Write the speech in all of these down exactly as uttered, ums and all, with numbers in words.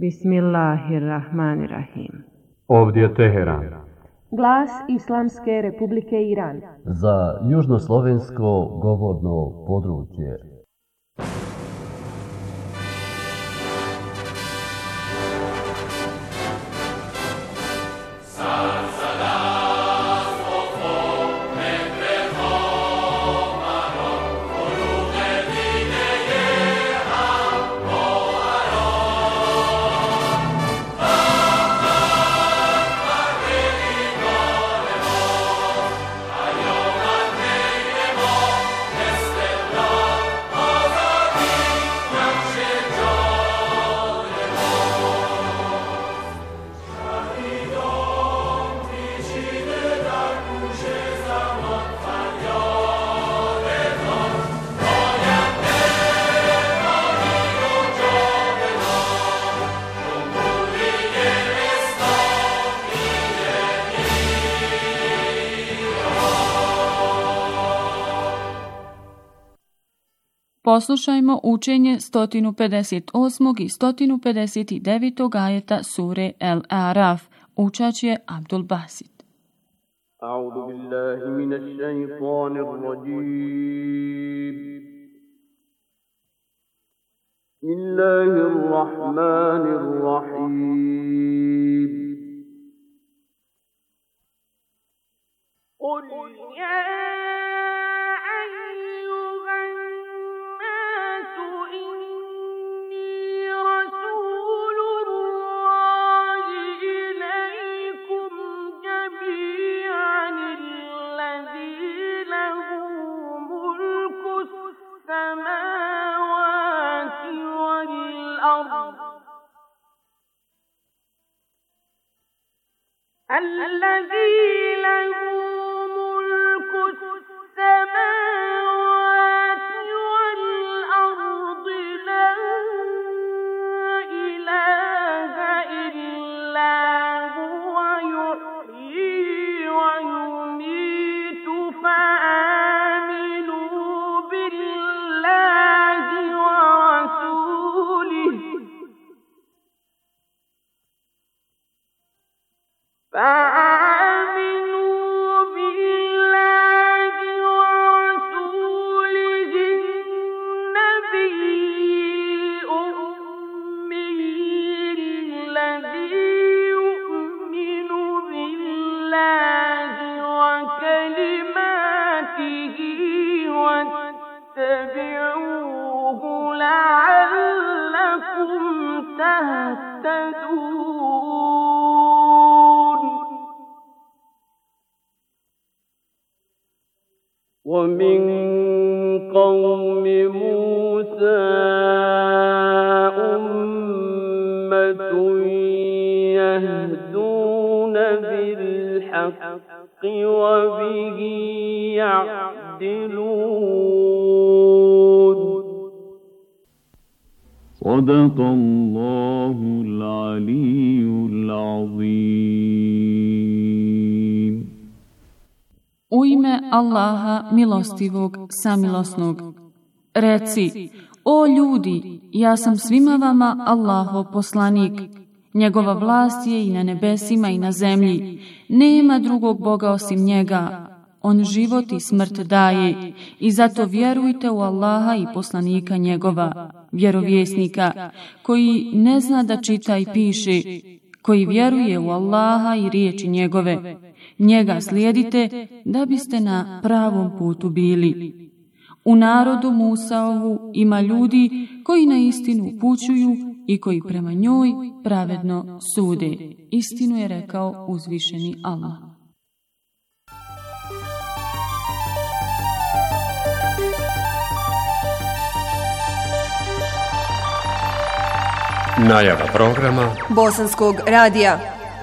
Bismillahirrahmanirrahim. Ovdje je Teheran. Glas Islamske Republike Iran. Za južnoslovensko govorno područje. Poslušajmo učenje sto pedeset osam. i sto pedeset devet. ajeta sure El-Araf. Učač je Abdul Basit. A'udhu billahi minash shaytanir rajim. Bismillahirrahmanirrahim. Qul ya الذي له ملك السماوات والأرض لا إله إلا هو يحيي ويميت فآمنوا بالله ورسوله فآمنوا بالله ورسوله النبي الأمي الذي يؤمن بالله وكلماته واتبعوه لعلكم تهتدون ومن قوم موسى أمة يهدون بالحق وبه يعدلون صدق الله العلي العظيم. U ime Allaha milostivog, samilosnog. Reci, o ljudi, ja sam svima vama Allahov poslanik. Njegova vlast je i na nebesima i na zemlji. Nema drugog Boga osim njega. On život i smrt daje i zato vjerujte u Allaha i poslanika njegova, vjerovjesnika, koji ne zna da čita i piše, koji vjeruje u Allaha i riječi njegove. Njega slijedite da biste na pravom putu bili. U narodu Musaovu ima ljudi koji na istinu upućuju i koji prema njoj pravedno sude. Istinu je rekao uzvišeni Allah. Najava programa Bosanskog radija.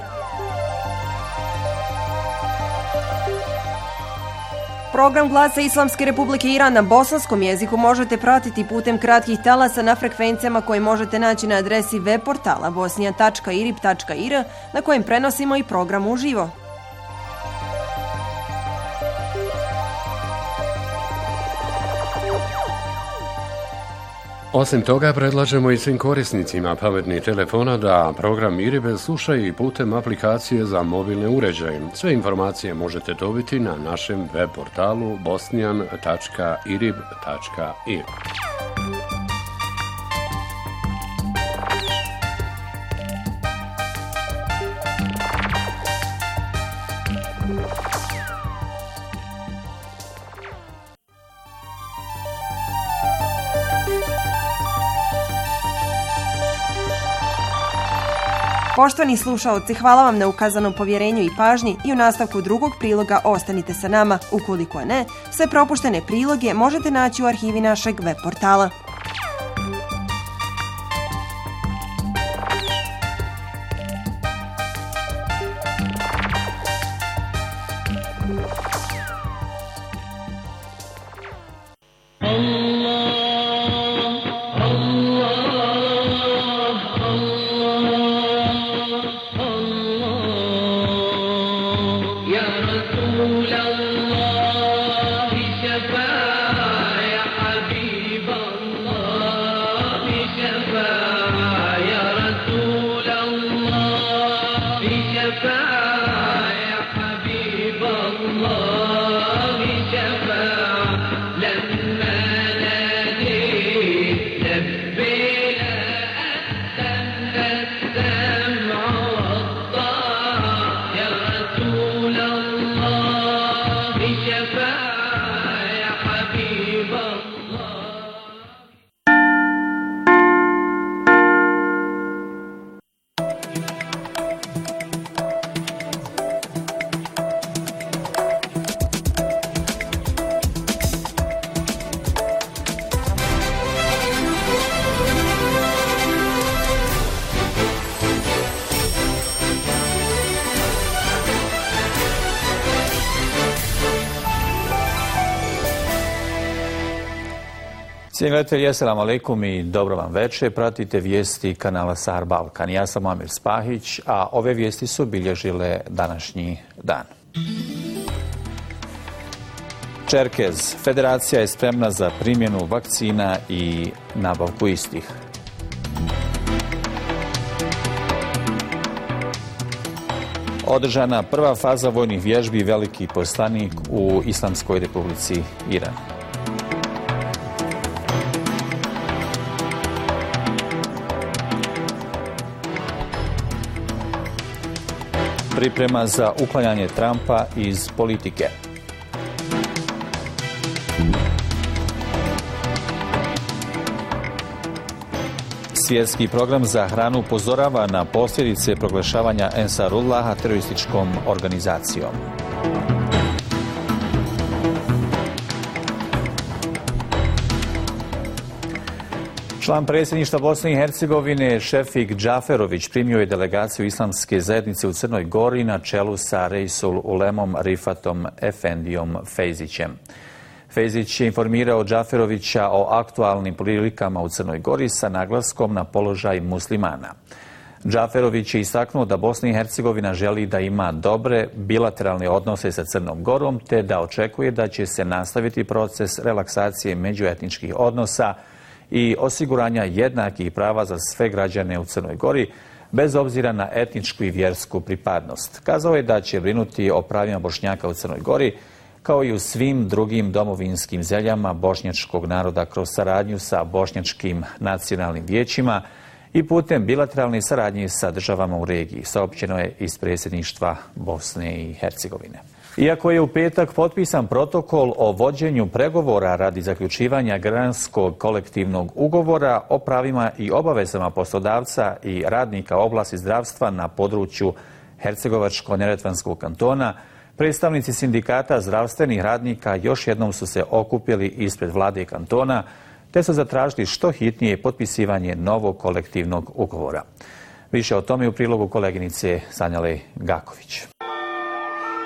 Program Glasa Islamske Republike Iran na bosanskom jeziku možete pratiti putem kratkih talasa na frekvencijama koje možete naći na adresi web portala bosnija tačka irib tačka ir na kojem prenosimo i program uživo. Osim toga, predlažemo i svim korisnicima pametnih telefona da program IRIB slušaju i putem aplikacije za mobilne uređaje. Sve informacije možete dobiti na našem web portalu bosnijan tačka irib tačka ir. Poštovani slušaoci, hvala vam na ukazanom povjerenju i pažnji i u nastavku drugog priloga ostanite sa nama. Ukoliko ne, sve propuštene priloge možete naći u arhivi našeg web portala. Cijenjeni gledatelji, assalamu alaikum i dobro vam večer. Pratite vijesti kanala Sahar Balkan. Ja sam Amir Spahić, a ove vijesti su bilježile današnji dan. Čerkez. Federacija je spremna za primjenu vakcina i nabavku istih. Održana prva faza vojnih vježbi Veliki poslanik u Islamskoj Republici Iran. Priprema za uklanjanje Trumpa iz politike. Svjetski program za hranu upozorava na posljedice proglašavanja Ensarullaha terorističkom organizacijom. Član predsjedništva Bosne i Hercegovine Šefik Džaferović primio je delegaciju Islamske zajednice u Crnoj Gori na čelu sa Reisul Ulemom Rifatom Efendijom Fejzićem. Fejzić je informirao Džaferovića o aktualnim prilikama u Crnoj Gori sa naglaskom na položaj muslimana. Džaferović je istaknuo da Bosna i Hercegovina želi da ima dobre bilateralne odnose sa Crnom Gorom te da očekuje da će se nastaviti proces relaksacije međuetničkih odnosa i osiguranja jednakih prava za sve građane u Crnoj Gori, bez obzira na etničku i vjersku pripadnost. Kazao je da će brinuti o pravima Bošnjaka u Crnoj Gori, kao i u svim drugim domovinskim zemljama bošnjačkog naroda kroz saradnju sa bošnjačkim nacionalnim vijećima i putem bilateralne saradnje sa državama u regiji, saopćeno je iz predsjedništva Bosne i Hercegovine. Iako je u petak potpisan protokol o vođenju pregovora radi zaključivanja granskog kolektivnog ugovora o pravima i obavezama poslodavca i radnika oblasti zdravstva na području Hercegovačko-neretvanskog kantona, predstavnici sindikata zdravstvenih radnika još jednom su se okupili ispred vlade kantona te su zatražili što hitnije potpisivanje novog kolektivnog ugovora. Više o tome u prilogu koleginice Sanjale Gaković.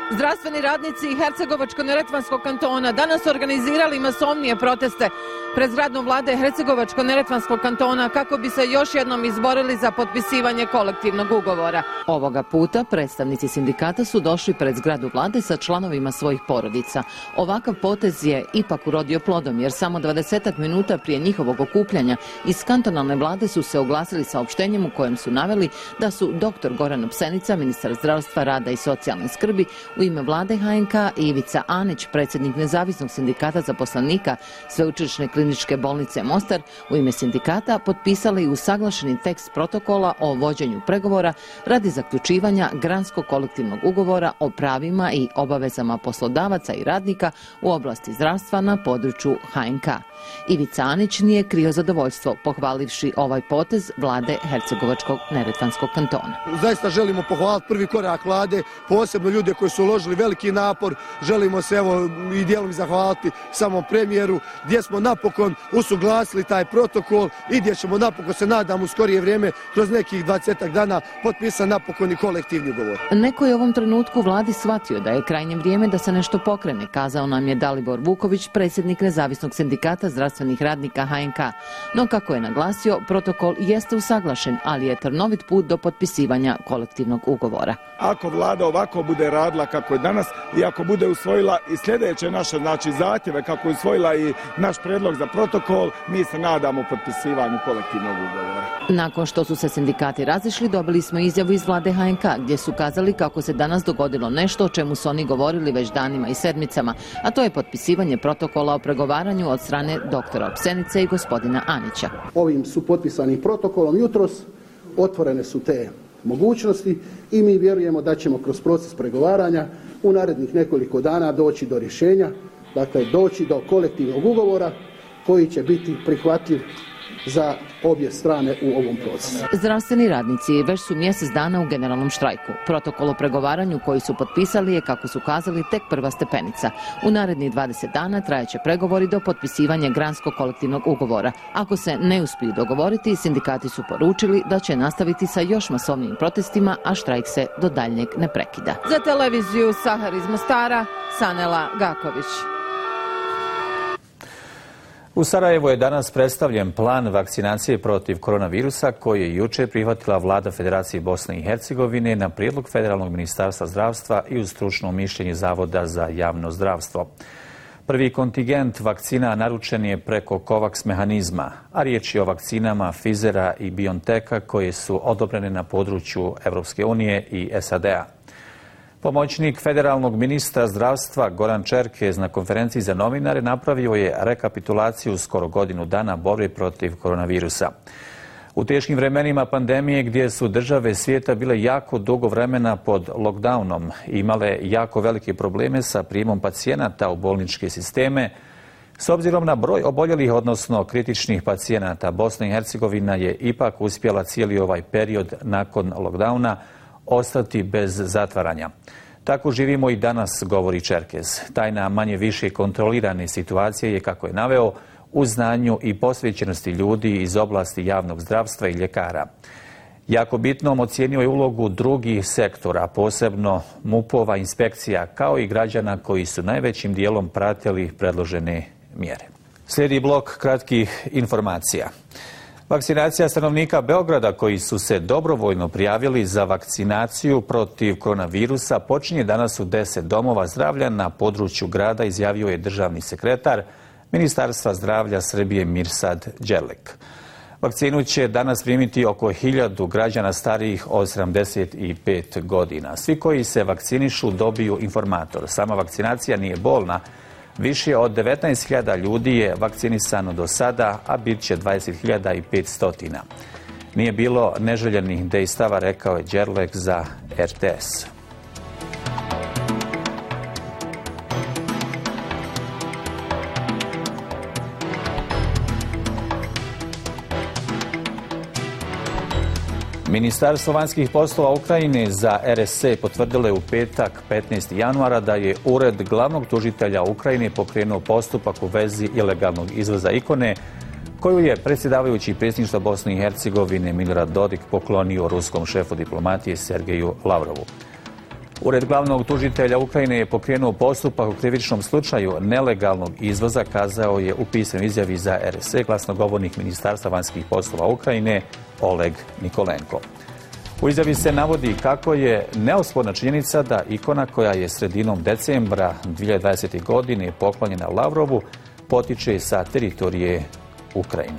Zdravstveni radnici Hercegovačko-neretvanskog kantona danas su organizirali masovnije proteste pred zgradom vlade Hercegovačko-neretvanskog kantona kako bi se još jednom izborili za potpisivanje kolektivnog ugovora. Ovoga puta predstavnici sindikata su došli pred zgradu vlade sa članovima svojih porodica. Ovakav potez je ipak urodio plodom jer samo dvadesetak minuta prije njihovog okupljanja iz kantonalne vlade su se oglasili saopštenjem u kojem su naveli da su doktor Goran Psenica, ministar zdravstva, rada i socijalne skrbi, u ime vlade H N K i Ivica Anić, predsjednik Nezavisnog sindikata zaposlenika Sveučilišne kliničke bolnice Mostar, u ime sindikata potpisali usaglašeni tekst protokola o vođenju pregovora radi zaključivanja granskog kolektivnog ugovora o pravima i obavezama poslodavaca i radnika u oblasti zdravstva na području H N K. Ivica Anić nije krio zadovoljstvo pohvalivši ovaj potez vlade Hercegovačkog neretvanskog kantona. Zaista želimo pohvaliti prvi korak vlade, posebno ljude koji su uložili veliki napor. Želimo se evo i dijelom zahvaliti samom premijeru gdje smo napokon usuglasili taj protokol i gdje ćemo napokon, se nadam, u skorije vrijeme kroz nekih dvadesetak dana potpisati napokon i kolektivni ugovor. Neko je u ovom trenutku vladi shvatio da je krajnje vrijeme da se nešto pokrene, kazao nam je Dalibor Vuković, predsjednik Nezavisnog sindikata zdravstvenih radnika H N K. No, kako je naglasio, protokol jeste usaglašen, ali je trnovit put do potpisivanja kolektivnog ugovora. Ako vlada ovako bude radila kako je danas i ako bude usvojila i sljedeće naše znači zahtjeve kako je usvojila i naš predlog za protokol, mi se nadamo potpisivanju kolektivnog ugovora. Nakon što su se sindikati razišli, dobili smo izjavu iz vlade H N K gdje su kazali kako se danas dogodilo nešto o čemu su oni govorili već danima i sedmicama, a to je potpisivanje protokola o pregovaranju od strane doktora Psenice i gospodina Anića. Ovim su potpisanim protokolom jutros otvorene su te mogućnosti i mi vjerujemo da ćemo kroz proces pregovaranja u narednih nekoliko dana doći do rješenja, dakle doći do kolektivnog ugovora koji će biti prihvatljiv za obje strane u ovom procesu. Zdravstveni radnici već su mjesec dana u generalnom štrajku. Protokol o pregovaranju koji su potpisali je, kako su kazali, tek prva stepenica. U narednih dvadeset dana trajeće pregovori do potpisivanja granskog kolektivnog ugovora. Ako se ne uspiju dogovoriti, sindikati su poručili da će nastaviti sa još masovnijim protestima, a štrajk se do daljnjeg ne prekida. Za televiziju Sahar iz Mostara, Sanela Gaković. U Sarajevu je danas predstavljen plan vakcinacije protiv koronavirusa koji je jučer prihvatila vlada Federacije Bosne i Hercegovine na prijedlog Federalnog ministarstva zdravstva i uz stručno mišljenje Zavoda za javno zdravstvo. Prvi kontingent vakcina naručen je preko COVAX mehanizma, a riječ je o vakcinama Pfizera i BioNTecha koje su odobrene na području Europske unije i S A D-a. Pomoćnik federalnog ministra zdravstva Goran Čerkez na konferenciji za novinare napravio je rekapitulaciju skoro godinu dana borbe protiv koronavirusa. U teškim vremenima pandemije gdje su države svijeta bile jako dugo vremena pod lockdownom i imale jako velike probleme sa prijemom pacijenata u bolničke sisteme, s obzirom na broj oboljelih, odnosno kritičnih pacijenata, Bosna i Hercegovina je ipak uspjela cijeli ovaj period nakon lockdowna ostati bez zatvaranja. Tako živimo i danas, govori Čerkez. Tajna manje više kontrolirane situacije je, kako je naveo, u znanju i posvećenosti ljudi iz oblasti javnog zdravstva i ljekara. Jako bitnom ocijenio je ulogu drugih sektora, posebno MUP-ova inspekcija, kao i građana koji su najvećim dijelom pratili predložene mjere. Slijedi blok kratkih informacija. Vakcinacija stanovnika Beograda koji su se dobrovoljno prijavili za vakcinaciju protiv koronavirusa počinje danas u deset domova zdravlja na području grada, izjavio je državni sekretar Ministarstva zdravlja Srbije Mirsad Đerlek. Vakcinu će danas primiti oko hiljadu građana starijih od sedamdeset pet godina. Svi koji se vakcinišu dobiju informator. Sama vakcinacija nije bolna. Više od devetnaest hiljada ljudi je vakcinisano do sada, a bit će dvadeset hiljada petsto. Nije bilo neželjenih dejstava, rekao je Đerlek za R T S. Ministarstvo vanjskih poslova Ukrajine za R S C potvrdilo je u petak petnaestog januara da je Ured glavnog tužitelja Ukrajine pokrenuo postupak u vezi ilegalnog izvoza ikone koju je predsjedavajući predsjedništva Bosne i Hercegovine Milorad Dodik poklonio ruskom šefu diplomatije Sergeju Lavrovu. Ured glavnog tužitelja Ukrajine je pokrenuo postupak u krivičnom slučaju nelegalnog izvoza, kazao je u pisanoj izjavi za R S E glasnogovornik Ministarstva vanjskih poslova Ukrajine Oleg Nikolenko. U izjavi se navodi kako je neosporna činjenica da ikona koja je sredinom decembra dvije hiljade dvadesete. godine poklonjena Lavrovu potiče sa teritorije Ukrajine.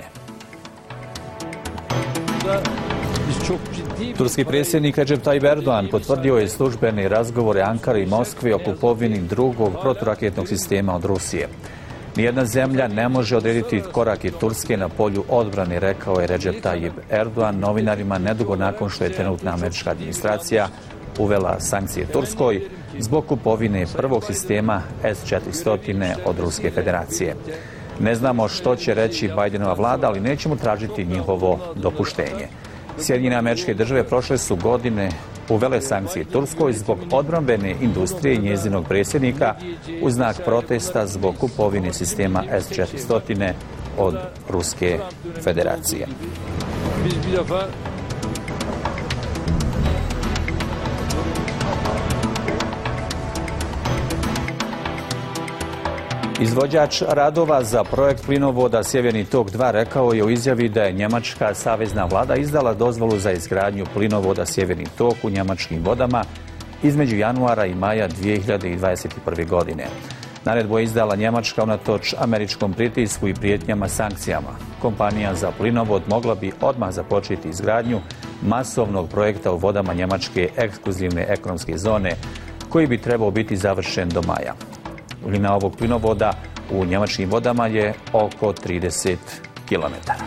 Turski predsjednik Recep Tayyip Erdogan potvrdio je službene razgovore Ankare i Moskve o kupovini drugog proturaketnog sistema od Rusije. Nijedna zemlja ne može odrediti korake Turske na polju odbrane, rekao je Recep Tayyip Erdogan novinarima nedugo nakon što je trenutna američka administracija uvela sankcije Turskoj zbog kupovine prvog sistema S četiristo od Ruske federacije. Ne znamo što će reći Bajdenova vlada, ali nećemo tražiti njihovo dopuštenje. Sjedinjene Američke Države prošle su godine uvele sankcije Turskoj zbog odbrambene industrije i njezinog predsjednika u znak protesta zbog kupovine sistema S četiristo od Ruske federacije. Izvođač radova za projekt plinovoda Sjeverni tok dva rekao je u izjavi da je njemačka savezna vlada izdala dozvolu za izgradnju plinovoda Sjeverni tok u njemačkim vodama između januara i maja dvije hiljade dvadeset prve. godine. Naredbu je izdala Njemačka unatoč američkom pritisku i prijetnjama sankcijama. Kompanija za plinovod mogla bi odmah započeti izgradnju masovnog projekta u vodama njemačke ekskluzivne ekonomske zone, koji bi trebao biti završen do maja. Duljina ovog plinovoda u njemačkim vodama je oko trideset kilometara.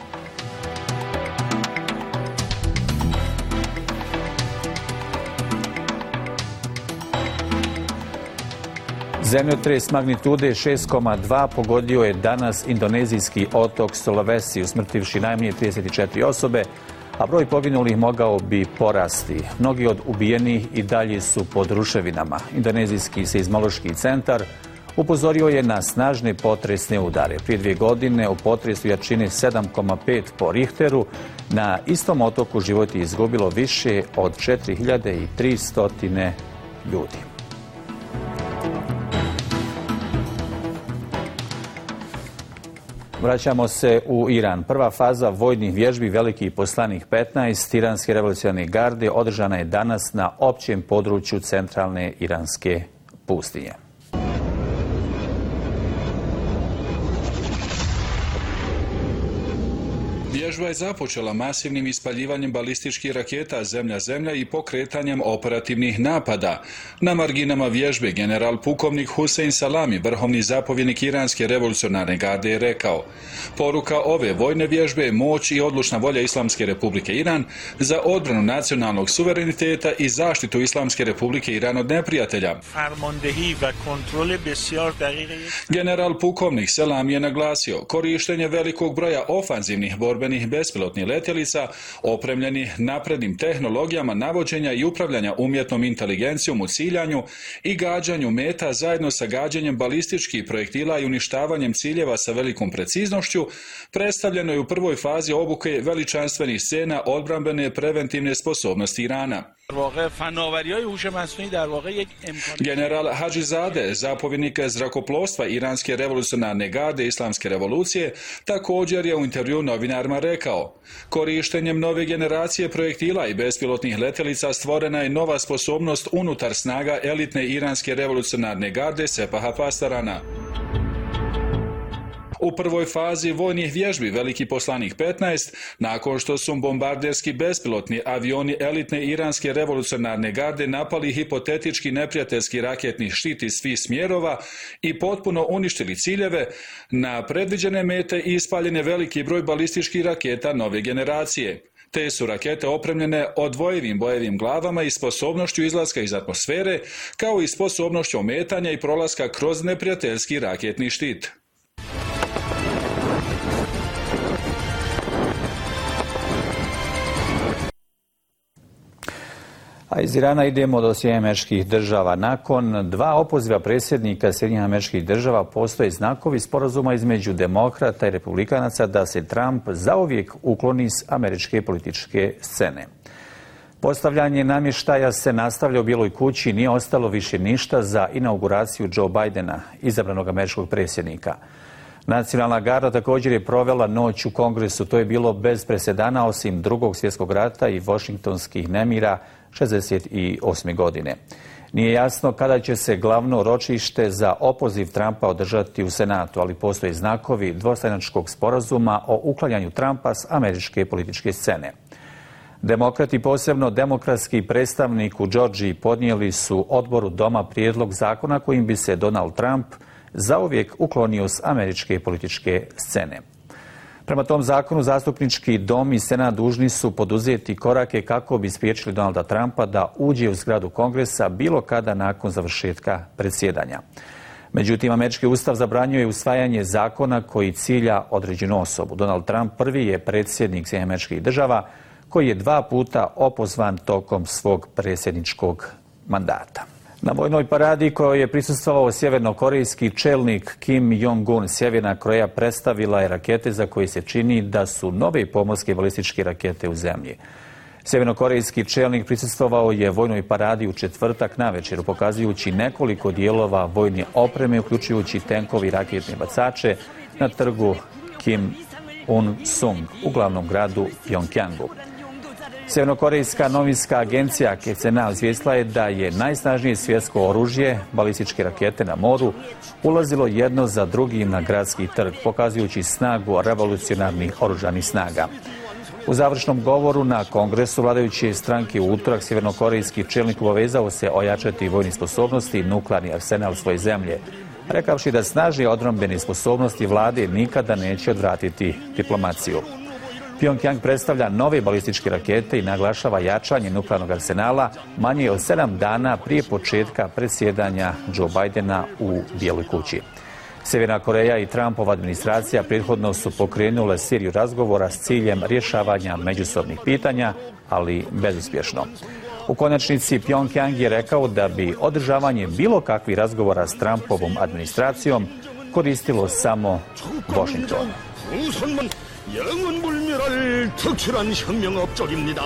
Zemljotres magnitude šest zarez dva pogodio je danas indonezijski otok Sulawesi, usmrtivši najmanje trideset četiri osobe, a broj poginulih mogao bi porasti. Mnogi od ubijenih i dalje su pod ruševinama. Indonezijski seizmološki centar upozorio je na snažne potresne udare. Prije dvije godine u potresu jačine sedam zarez pet po Richteru na istom otoku život je izgubilo više od četiri hiljade tristo ljudi. Vraćamo se u Iran. Prva faza vojnih vježbi Veliki poslanik petnaest Iranske revolucionarne garde održana je danas na općem području centralne iranske pustinje. Vježba je započela masivnim ispaljivanjem balističkih raketa zemlja-zemlja i pokretanjem operativnih napada. Na marginama vježbe general pukovnik Husein Salami, vrhovni zapovjednik Iranske revolucionarne garde, je rekao: poruka ove vojne vježbe je moć i odlučna volja Islamske republike Iran za odbranu nacionalnog suvereniteta i zaštitu Islamske republike Iran od neprijatelja. General pukovnik Salami je naglasio korištenje velikog broja ofanzivnih borbenih bespilotnih letjelica opremljenih naprednim tehnologijama navođenja i upravljanja umjetnom inteligencijom u ciljanju i gađanju meta zajedno sa gađanjem balističkih projektila i uništavanjem ciljeva sa velikom preciznošću predstavljeno je u prvoj fazi obuke veličanstvenih scena odbrambene preventivne sposobnosti Irana. General Hadžizade, zapovjednik zrakoplovstva Iranske revolucionarne garde Islamske revolucije, također je u intervju novinarima rekao: korištenjem nove generacije projektila i bespilotnih letjelica stvorena je nova sposobnost unutar snaga elitne Iranske revolucionarne garde Sepaha Pastarana. U prvoj fazi vojnih vježbi Veliki poslanik petnaest, nakon što su bombarderski bespilotni avioni elitne Iranske revolucionarne garde napali hipotetički neprijateljski raketni štit iz svih smjerova i potpuno uništili ciljeve, na predviđene mete ispaljene veliki broj balističkih raketa nove generacije. Te su rakete opremljene odvojivim bojevim glavama i sposobnošću izlaska iz atmosfere, kao i sposobnošću ometanja i prolaska kroz neprijateljski raketni štit. A iz Irana idemo do Sjedinjenih Američkih Država. Nakon dva opoziva predsjednika Sjedinjenih Američkih Država postoje znakovi sporazuma između demokrata i republikanaca da se Trump zauvijek ukloni s američke političke scene. Postavljanje namještaja se nastavlja u Bijeloj kući, nije ostalo više ništa za inauguraciju Joe Bidena, izabranog američkog predsjednika. Nacionalna garda također je provela noć u Kongresu. To je bilo bez presedana osim Drugog svjetskog rata i Washingtonskih nemira šezdeset osme godine. Nije jasno kada će se glavno ročište za opoziv Trumpa održati u Senatu, ali postoje znakovi dvostranačkog sporazuma o uklanjanju Trumpa s američke političke scene. Demokrati, posebno demokratski predstavnik u Džordžiji, podnijeli su odboru doma prijedlog zakona kojim bi se Donald Trump zauvijek uklonio s američke političke scene. Prema tom zakonu, zastupnički dom i senat dužni su poduzeti korake kako bi spriječili Donalda Trumpa da uđe u zgradu Kongresa bilo kada nakon završetka predsjedanja. Međutim, američki ustav zabranjuje usvajanje zakona koji cilja određenu osobu. Donald Trump prvi je predsjednik Sjedinjenih Američkih Država koji je dva puta opozvan tokom svog predsjedničkog mandata. Na vojnoj paradi kojoj je prisustvovao sjevernokorejski čelnik Kim Jong-un, Sjeverna Koreja predstavila je rakete za koje se čini da su nove pomorske balističke rakete u zemlji. Sjevernokorejski čelnik prisustvovao je vojnoj paradi u četvrtak navečer, pokazujući nekoliko dijelova vojne opreme, uključujući tenkovi i raketne bacače na trgu Kim Un-sung u glavnom gradu Pjongjangu. Sjevernokorejska novinska agencija K C N A izvijestila je da je najsnažnije svjetsko oružje, balističke rakete na moru, ulazilo jedno za drugim na gradski trg, pokazujući snagu revolucionarnih oružanih snaga. U završnom govoru na Kongresu vladajuće stranke u utorak sjevernokorejski čelnik obavezao se ojačati vojne sposobnosti i nuklearni arsenal svoje zemlje, rekavši da snažnije odbrambene sposobnosti vlade nikada neće odvratiti diplomaciju. Pjongjang predstavlja nove balističke rakete i naglašava jačanje nuklearnog arsenala manje od sedam dana prije početka predsjedanja Joe Bidena u Bijeloj kući. Sjeverna Koreja i Trumpova administracija prethodno su pokrenule seriju razgovora s ciljem rješavanja međusobnih pitanja, ali bezuspješno. U konačnici Pjongjang je rekao da bi održavanje bilo kakvih razgovora s Trumpovom administracijom koristilo samo Washington. 영원불멸할 특출한 혁명업적입니다.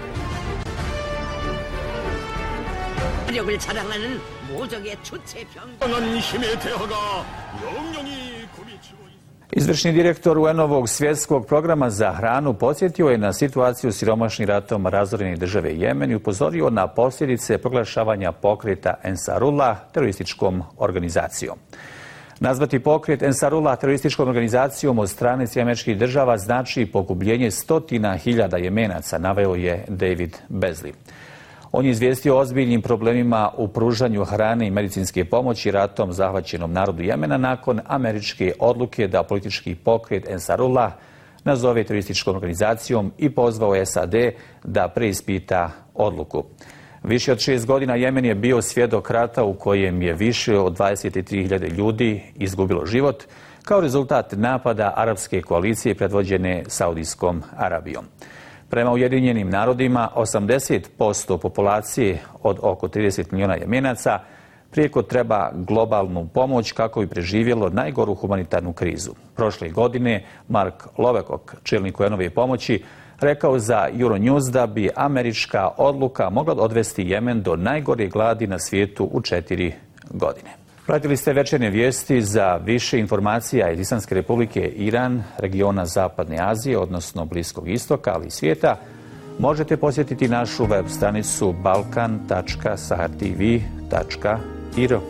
력을 자랑하는 모적의 주체 병강한 힘의 대화가 영영이 구비치고 있습니다. Izvršni direktor U N-ovog svjetskog programa za hranu podsjetio je na situaciju siromašnih ratom razorene države Jemen i upozorio na posljedice proglašavanja pokreta Ensarullah terorističkom organizacijom. Nazvati pokret Ensarullah terorističkom organizacijom od strane Sjedinjenih Američkih Država znači pogubljenje stotina hiljada Jemenaca, naveo je David Beasley. On je izvijestio o ozbiljnim problemima u pružanju hrane i medicinske pomoći ratom zahvaćenom narodu Jemena nakon američke odluke da politički pokret Ensarullah nazove terorističkom organizacijom i pozvao S A D da preispita odluku. Više od šest godina Jemen je bio svjedok rata u kojem je više od dvadeset tri hiljade ljudi izgubilo život kao rezultat napada arapske koalicije predvođene Saudijskom Arabijom. Prema Ujedinjenim narodima, osamdeset posto populacije od oko trideset milijuna Jemenaca prijeko treba globalnu pomoć kako bi preživjelo najgoru humanitarnu krizu. Prošle godine Mark Lowcock, čelnik U N-ove pomoći, rekao za Euronews da bi američka odluka mogla odvesti Jemen do najgore gladi na svijetu u četiri godine. Pratili ste večernje vijesti. Za više informacija iz Islamske Republike Iran, regiona Zapadne Azije, odnosno Bliskog istoka, ali i svijeta, možete posjetiti našu web stranicu balkan tačka sahar t v tačka i r.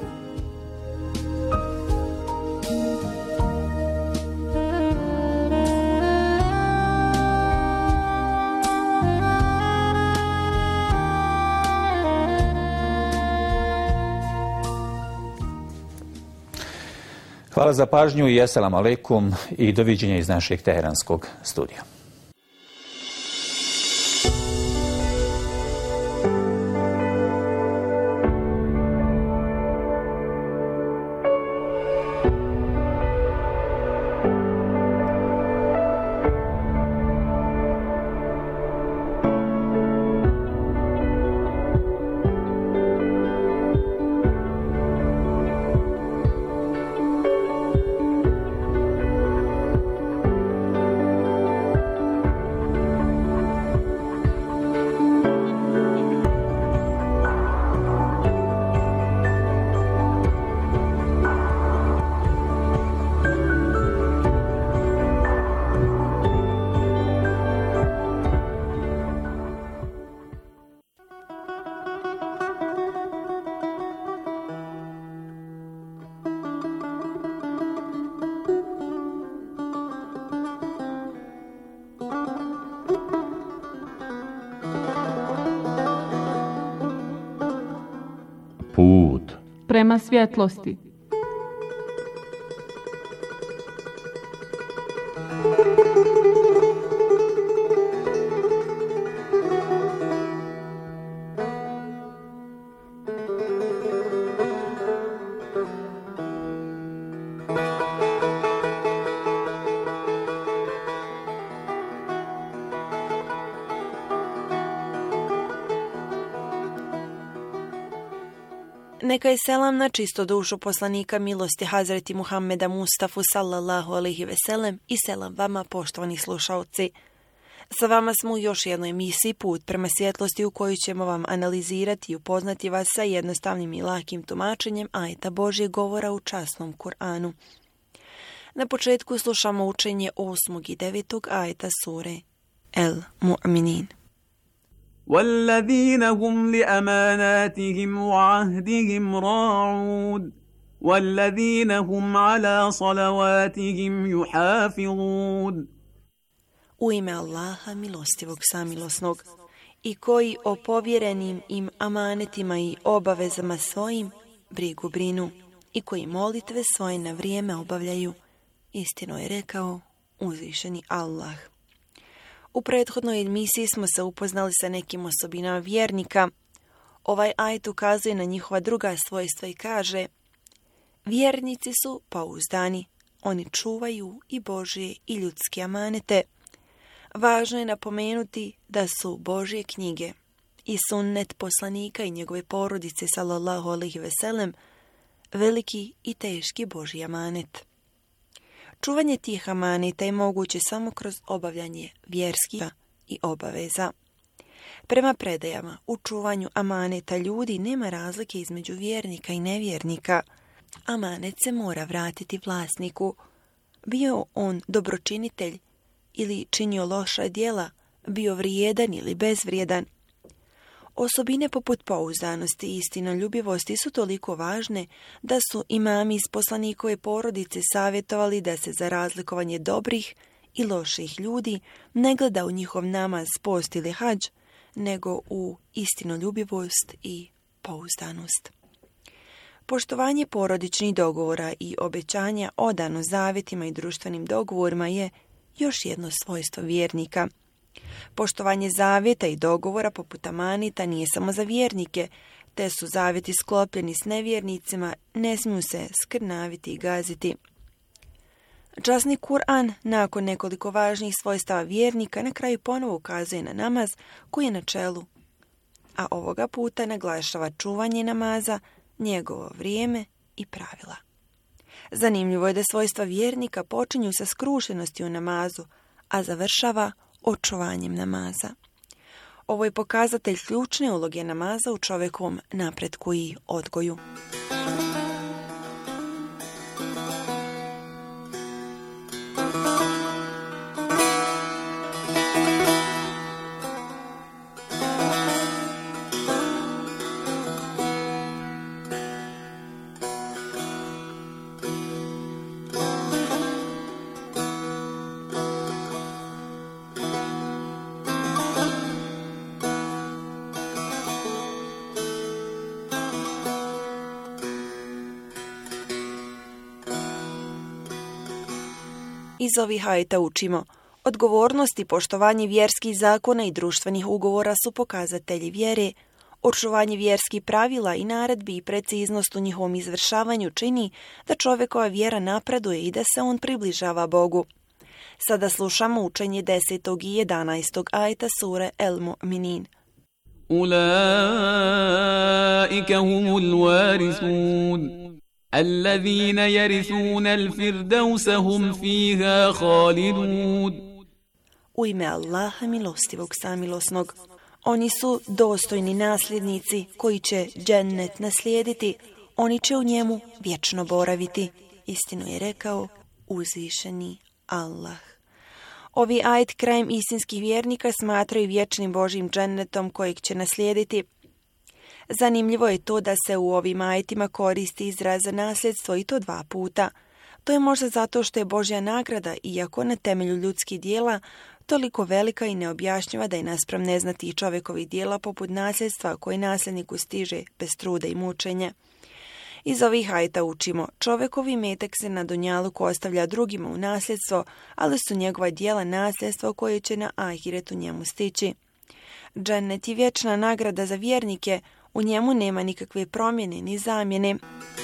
Hvala za pažnju i assalamu alaikum i doviđenja iz našeg teheranskog studija. prema svjetlosti. Neka je selam na čisto dušu poslanika milosti Hazreti Muhammeda Mustafa sallallahu alejhi ve sellem i selam vama, poštovani slušalci. Sa vama smo u još jednoj emisiji Put prema svjetlosti, u kojoj ćemo vam analizirati i upoznati vas sa jednostavnim i lakim tumačenjem ajeta Božjeg govora u časnom Kur'anu. Na početku slušamo učenje osmog i devetog ajeta sure El Mu'minin. والذين هم لأماناتهم وعهدهم راعون والذين هم على صلواتهم يحافظون. U ime Allaha, milostivog samilosnog, i koji o povjerenim im amanetima i obavezama svojim brigu brinu, i koji molitve svoje na vrijeme obavljaju, istino je rekao uzvišeni Allah. U prethodnoj emisiji smo se upoznali sa nekim osobinama vjernika. Ovaj ajet ukazuje na njihova druga svojstva i kaže: vjernici su pouzdani, oni čuvaju i Božje i ljudske amanete. Važno je napomenuti da su Božje knjige i sunnet poslanika i njegove porodice sallallahu alejhi ve sellem veliki i teški Božji amanet. Čuvanje tih amaneta je moguće samo kroz obavljanje vjerskih i obaveza. Prema predajama, u čuvanju amaneta ljudi nema razlike između vjernika i nevjernika. Amanet se mora vratiti vlasniku. Bio on dobročinitelj ili činio loša djela, bio vrijedan ili bezvrijedan. Osobine poput pouzdanosti i istinoljubivosti su toliko važne da su imami iz poslanikove porodice savjetovali da se za razlikovanje dobrih i loših ljudi ne gleda u njihov namaz, post ili hadž, nego u istinoljubivost i pouzdanost. Poštovanje porodičnih dogovora i obećanja odano zavjetima i društvenim dogovorima je još jedno svojstvo vjernika. Poštovanje zavjeta i dogovora poput amanita nije samo za vjernike, te su zavjeti sklopljeni s nevjernicima, ne smiju se skrnaviti i gaziti. Časni Kur'an, nakon nekoliko važnijih svojstava vjernika, na kraju ponovo ukazuje na namaz koji je na čelu, a ovoga puta naglašava čuvanje namaza, njegovo vrijeme i pravila. Zanimljivo je da svojstva vjernika počinju sa skrušenosti u namazu, a završava očuvanjem namaza. Ovo je pokazatelj ključne uloge namaza u čovjekovom napretku i odgoju. Iz ovih ajeta učimo: odgovornost i poštovanje vjerskih zakona i društvenih ugovora su pokazatelji vjere. Očuvanje vjerskih pravila i naredbi i preciznost u njihovom izvršavanju čini da čovjekova vjera napreduje i da se on približava Bogu. Sada slušamo učenje desetog i jedanaestog ajeta sure El Mu'minin. Ulaika humul warisun الذين يرثون الفردوس هم فيها خالدون. U ime Allaha, milostivog samilosnog, oni su dostojni nasljednici koji će džennet naslijediti, oni će u njemu vječno boraviti. Istinu je rekao uzvišeni Allah. Ovi ajet krajem istinskih vjernika smatraju vječnim Božjim džennetom kojeg će naslijediti. Zanimljivo je to da se u ovim ajetima koristi izraz za nasljedstvo i to dva puta. To je možda zato što je Božja nagrada, iako na temelju ljudskih dijela, toliko velika i neobjašnjiva da je naspram neznatih čovjekovih dijela poput nasljedstva koje nasljedniku stiže bez truda i mučenja. Iz ovih ajeta učimo, čovjekovi metak se na dunjaluku ostavlja drugima u nasljedstvo, ali su njegova djela nasljedstvo koje će na ahiretu njemu stići. Džennet je vječna nagrada za vjernike, u njemu nema nikakve promjene ni zamjene.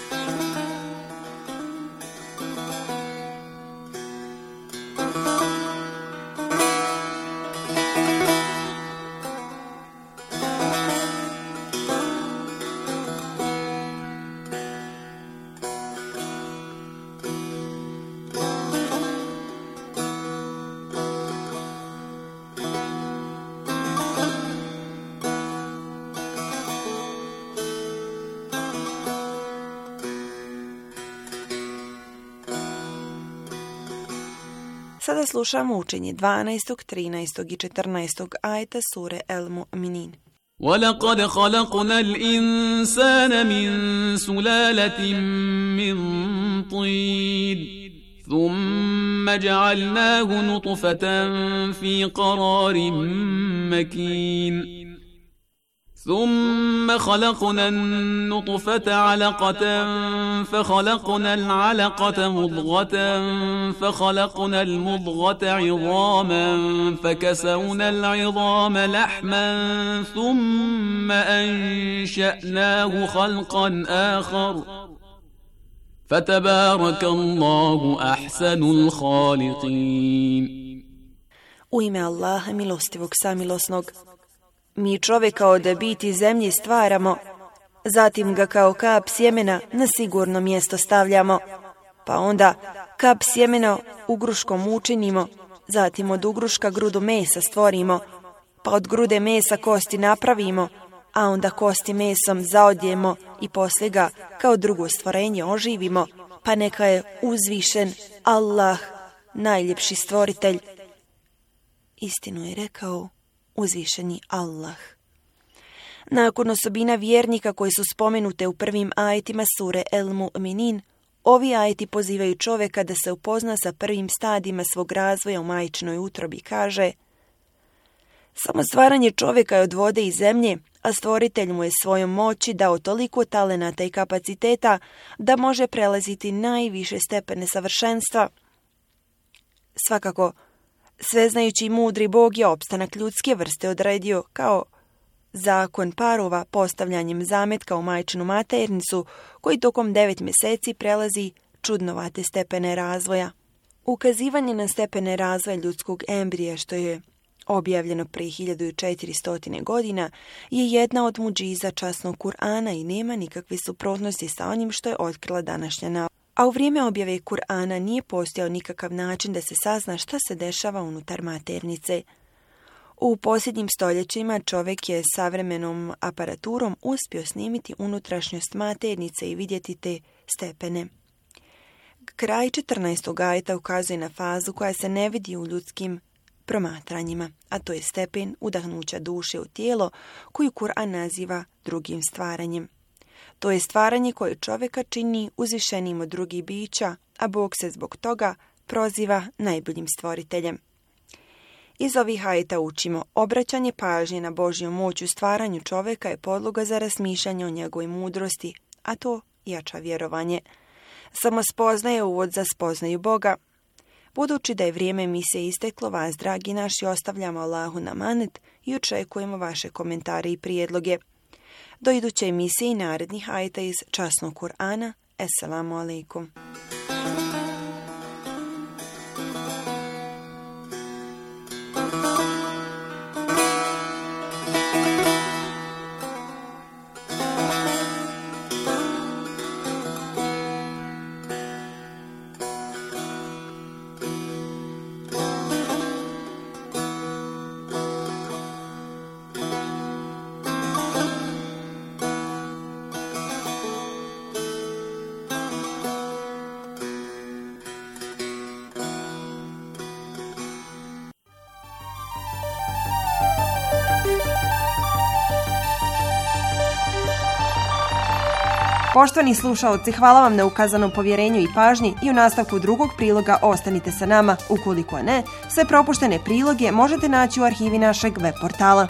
Sada slušamo učenje dvanaestog, trinaestog i četrnaestog ajeta sure El-Mu'minin. وَلَقَدْ خَلَقْنَا الْإِنسَانَ مِنْ سُلَالَةٍ مِّنْ طِينٍ ثُمَّ جَعَلْنَاهُ نُطْفَةً فِي قَرَارٍ مَكِينٍ ثم خلقنا النطفة علقة فخلقنا العلقة مضغة فخلقنا المضغة عظاما فكسونا العظام لحما ثم أنشأناه خلقا آخر فتبارك الله أحسن الخالقين. U ime Allaha milostivog samilosnog. Mi čovjeka od biti zemlji stvaramo, zatim ga kao kap sjemena na sigurno mjesto stavljamo, pa onda kap sjemena ugruškom učinimo, zatim od ugruška grudu mesa stvorimo, pa od grude mesa kosti napravimo, a onda kosti mesom zaodjemo i poslije ga kao drugo stvorenje oživimo, pa neka je uzvišen Allah, najljepši stvoritelj. Istinu je rekao uzvišeni Allah. Nakon osobina vjernika koji su spomenute u prvim ajetima sure El-Mu'minin, ovi ajeti pozivaju čovjeka da se upozna sa prvim stadijima svog razvoja u majčinoj utrobi. Kaže: samo stvaranje čovjeka je od vode i zemlje, a stvoritelj mu je svojom moći dao toliko talenata i kapaciteta da može prelaziti najviše stepene savršenstva. Svakako, sveznajući i mudri Bog je opstanak ljudske vrste odredio kao zakon parova postavljanjem zametka u majčinu maternicu koji tokom devet mjeseci prelazi čudnovate stepene razvoja. Ukazivanje na stepene razvoja ljudskog embrija, što je objavljeno prije hiljadu četiristo godina, je jedna od muđiza časnog Kur'ana i nema nikakve suprotnosti sa onim što je otkrila današnja nauka. A u vrijeme objave Kur'ana nije postojao nikakav način da se sazna šta se dešava unutar maternice. U posljednjim stoljećima čovjek je savremenom aparaturom uspio snimiti unutrašnjost maternice i vidjeti te stepene. Kraj četrnaestog ajeta ukazuje na fazu koja se ne vidi u ljudskim promatranjima, a to je stepen udahnuća duše u tijelo koju Kur'an naziva drugim stvaranjem. To je stvaranje koje čovjeka čini uzvišenim od drugih bića, a Bog se zbog toga proziva najboljim stvoriteljem. Iz ovih ajeta učimo, obraćanje pažnje na Božju moć u stvaranju čovjeka je podloga za razmišljanje o njegovoj mudrosti, a to jača vjerovanje. Samo spoznaje uvod za spoznaju Boga. Budući da je vrijeme emisije isteklo, vas, dragi naši, ostavljamo Allahu na manet i očekujemo vaše komentare i prijedloge. Do iduće emisije i narednih ajeta iz časnog Kur'ana. Esselamu alaikum. Poštovani slušaoci, hvala vam na ukazanom povjerenju i pažnji i u nastavku drugog priloga ostanite sa nama. Ukoliko ne, sve propuštene priloge možete naći u arhivi našeg web portala.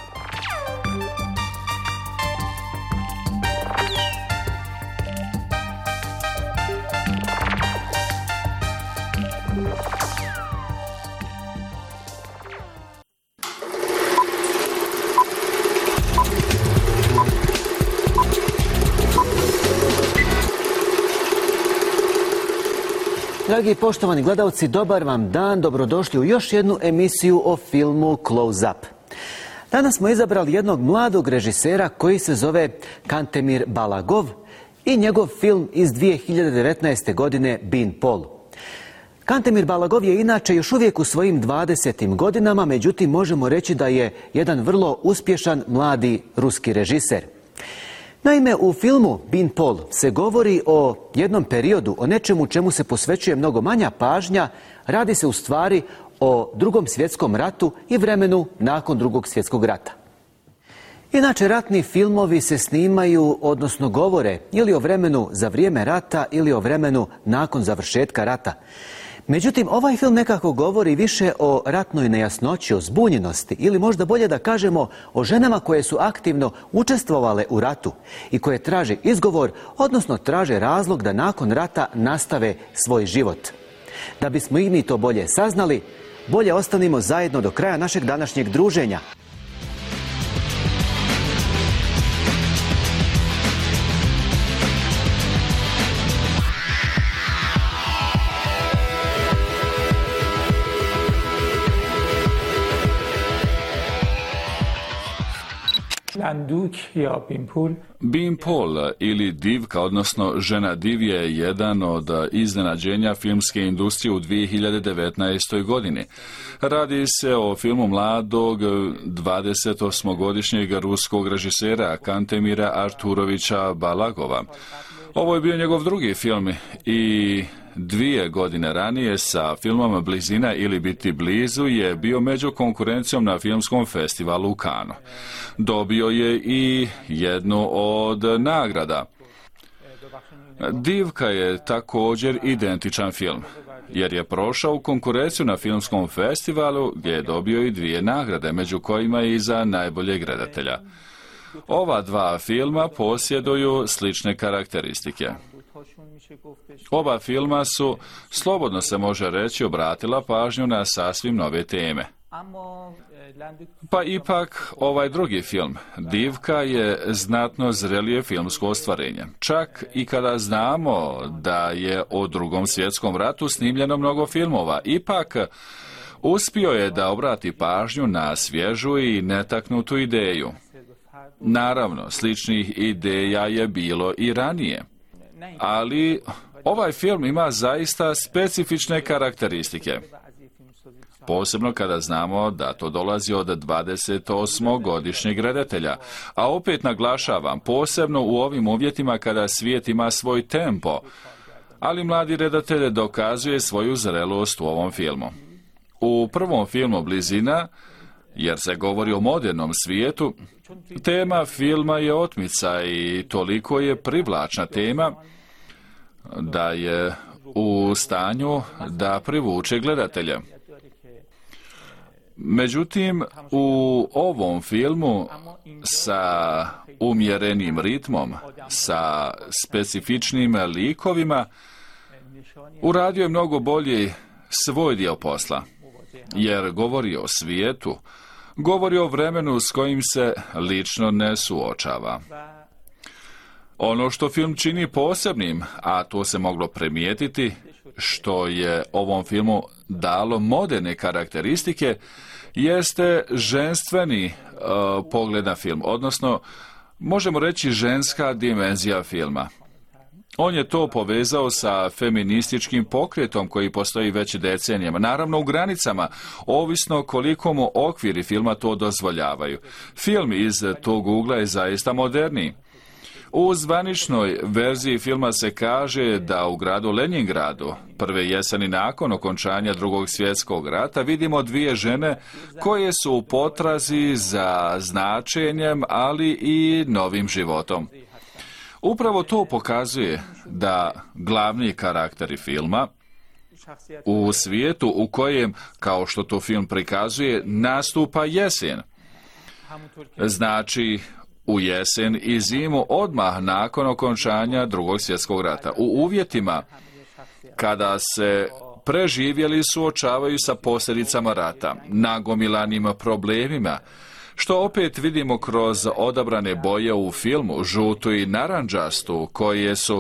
Dragi poštovani gledalci, dobar vam dan, dobrodošli u još jednu emisiju o filmu Close Up. Danas smo izabrali jednog mladog režisera koji se zove Kantemir Balagov i njegov film iz dvije hiljade devetnaeste. godine Bean Paul. Kantemir Balagov je inače još uvijek u svojim dvadesetim godinama, međutim možemo reći da je jedan vrlo uspješan mladi ruski režiser. Naime, u filmu Bean Paul se govori o jednom periodu, o nečemu čemu se posvećuje mnogo manja pažnja. Radi se u stvari o Drugom svjetskom ratu i vremenu nakon Drugog svjetskog rata. Inače, ratni filmovi se snimaju, odnosno govore, ili o vremenu za vrijeme rata ili o vremenu nakon završetka rata. Međutim, ovaj film nekako govori više o ratnoj nejasnoći, o zbunjenosti ili možda bolje da kažemo o ženama koje su aktivno učestvovale u ratu i koje traže izgovor, odnosno traže razlog da nakon rata nastave svoj život. Da bismo i mi to bolje saznali, bolje ostanimo zajedno do kraja našeg današnjeg druženja. Bean Paul ili Divka, odnosno Žena div, je jedan od iznenađenja filmske industrije u dvije hiljade devetnaestoj. godini. Radi se o filmu mladog dvadesetosmogodišnjeg ruskog režisera Kantemira Arturovića Balagova. Ovo je bio njegov drugi film i dvije godine ranije sa filmom Blizina ili Biti blizu je bio među konkurencijom na filmskom festivalu u Cannesu. Dobio je i jednu od nagrada. Divka je također identičan film, jer je prošao u konkurenciju na filmskom festivalu gdje je dobio i dvije nagrade, među kojima i za najboljeg redatelja. Ova dva filma posjeduju slične karakteristike. Oba filma su, slobodno se može reći, obratila pažnju na sasvim nove teme. Pa ipak, ovaj drugi film, Divka, je znatno zrelije filmsko ostvarenje. Čak i kada znamo da je o Drugom svjetskom ratu snimljeno mnogo filmova, ipak uspio je da obrati pažnju na svježu i netaknutu ideju. Naravno, sličnih ideja je bilo i ranije, ali ovaj film ima zaista specifične karakteristike. Posebno kada znamo da to dolazi od dvadesetosmogodišnjeg redatelja. A opet naglašavam, posebno u ovim uvjetima kada svijet ima svoj tempo, ali mladi redatelj dokazuje svoju zrelost u ovom filmu. U prvom filmu Blizina, jer se govori o modernom svijetu, tema filma je otmica i toliko je privlačna tema da je u stanju da privuče gledatelje. Međutim, u ovom filmu sa umjerenim ritmom, sa specifičnim likovima, uradio je mnogo bolji svoj dio posla, jer govori o svijetu, govori o vremenu s kojim se lično ne suočava. Ono što film čini posebnim, a to se moglo primijetiti, što je ovom filmu dalo moderne karakteristike, jeste ženstveni uh, pogled na film, odnosno možemo reći ženska dimenzija filma. On je to povezao sa feminističkim pokretom koji postoji već decenijama, naravno u granicama, ovisno koliko mu okviri filma to dozvoljavaju. Film iz tog ugla je zaista moderniji. U zvaničnoj verziji filma se kaže da u gradu Leningradu, prve jeseni nakon okončanja Drugog svjetskog rata, vidimo dvije žene koje su u potrazi za značenjem, ali i novim životom. Upravo to pokazuje da glavni karakteri filma u svijetu u kojem, kao što to film prikazuje, nastupa jesen. Znači, u jesen i zimu odmah nakon okončanja Drugog svjetskog rata. U uvjetima kada se preživjeli suočavaju sa posljedicama rata, nagomilanim problemima, što opet vidimo kroz odabrane boje u filmu, žutu i narandžastu, koje su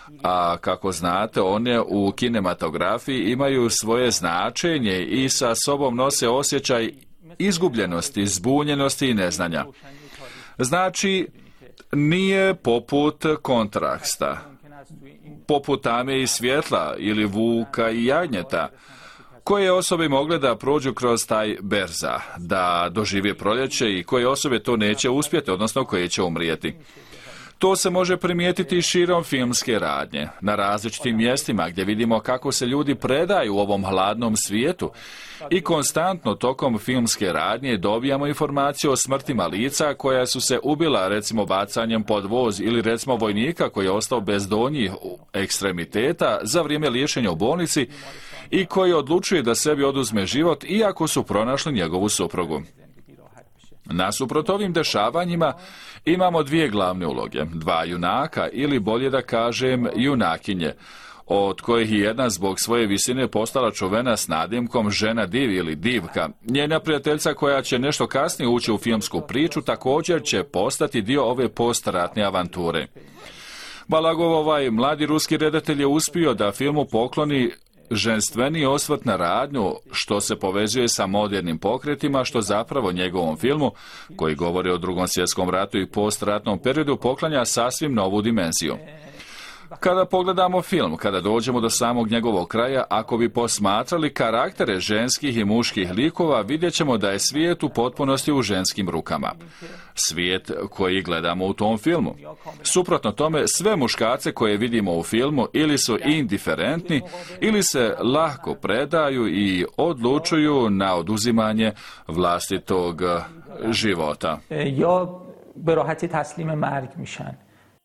a kako znate, one u kinematografiji imaju svoje značenje i sa sobom nose osjećaj izgubljenosti, zbunjenosti i neznanja. Znači, nije poput kontrasta, poput tame i svjetla ili vuka i jagnjeta, koje osobe mogle da prođu kroz taj berza, da dožive proljeće i koje osobe to neće uspjeti, odnosno koje će umrijeti. To se može primijetiti širom filmske radnje, na različitim mjestima gdje vidimo kako se ljudi predaju u ovom hladnom svijetu i konstantno tokom filmske radnje dobijamo informaciju o smrtima lica koja su se ubila recimo bacanjem pod voz ili recimo vojnika koji je ostao bez donjih ekstremiteta za vrijeme liječenja u bolnici i koji odlučuje da sebi oduzme život iako su pronašli njegovu suprugu. Nasuprot ovim dešavanjima imamo dvije glavne uloge, dva junaka ili bolje da kažem junakinje, od kojih je jedna zbog svoje visine postala čuvena s nadimkom žena div ili divka. Njena prijateljica koja će nešto kasnije ući u filmsku priču također će postati dio ove postratne avanture. Balagov, ovaj mladi ruski redatelj, je uspio da filmu pokloni ženstveni osvrt na radnju, što se povezuje sa modernim pokretima, što zapravo njegovom filmu, koji govori o Drugom svjetskom ratu i postratnom periodu, poklanja sasvim novu dimenziju. Kada pogledamo film, kada dođemo do samog njegovog kraja, ako bi posmatrali karaktere ženskih i muških likova, vidjet ćemo da je svijet u potpunosti u ženskim rukama. Svijet koji gledamo u tom filmu. Suprotno tome, sve muškarce koje vidimo u filmu ili su indiferentni, ili se lahko predaju i odlučuju na oduzimanje vlastitog života. Ja be rahati taslim marg mishan.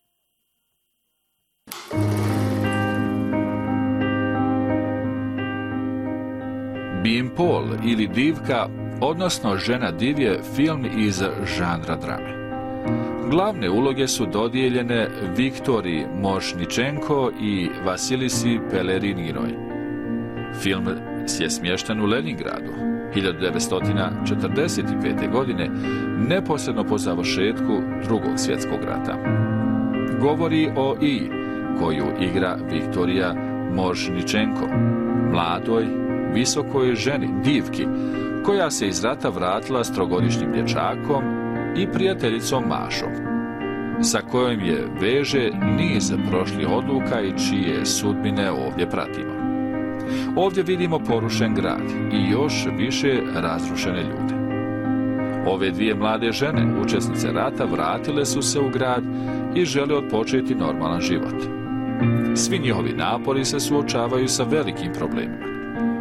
Bimpol ili divka, odnosno žena div, je film iz žanra drame. Glavne uloge su dodijeljene Viktoriji Mošničenko i Vasilisi Peleriniroj. Film je smješten u Leningradu hiljadu devetsto četrdeset pete. godine, neposredno po završetku Drugog svjetskog rata. Govori o I, koju igra Viktorija Mošničenko, mladoj, visokoj ženi, divki, koja se iz rata vratila s trogodišnjim dječakom i prijateljicom Mašom, sa kojom je veže niz prošlih odluka i čije sudbine ovdje pratimo. Ovdje vidimo porušen grad i još više razrušene ljude. Ove dvije mlade žene, učesnice rata, vratile su se u grad i žele odpočeti normalan život. Svi njihovi napori se suočavaju sa velikim problemima.